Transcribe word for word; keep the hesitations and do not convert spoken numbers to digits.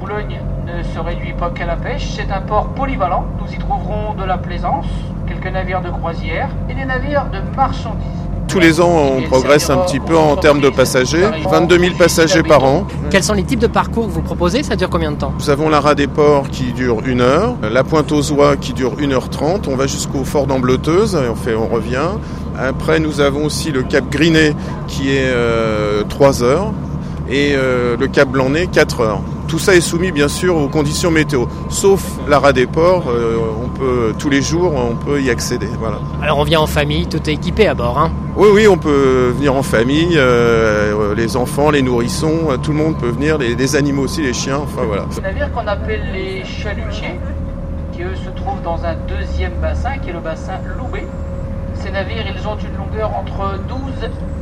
Boulogne ne se réduit pas qu'à la pêche, c'est un port polyvalent. Nous y trouverons de la plaisance, quelques navires de croisière et des navires de marchandises. Tous les ans, on progresse un petit peu en termes de passagers, vingt-deux mille passagers par an. Quels sont les types de parcours que vous proposez ? Ça dure combien de temps ? Nous avons la rade des ports qui dure une heure, la pointe aux oies qui dure une heure trente, on va jusqu'au fort d'Ambleteuse et on, fait, on revient. Après, nous avons aussi le cap Grinet qui est euh, trois heures et euh, le cap Blanc-Nez quatre heures. Tout ça est soumis bien sûr aux conditions météo, sauf la rade des ports, euh, on peut, tous les jours on peut y accéder. Voilà. Alors on vient en famille, tout est équipé à bord, hein ? Oui, oui, on peut venir en famille, euh, les enfants, les nourrissons, tout le monde peut venir, les, les animaux aussi, les chiens, enfin voilà. Ces navires qu'on appelle les chalutiers, qui eux se trouvent dans un deuxième bassin, qui est le bassin Loubet. Ces navires, ils ont une longueur entre douze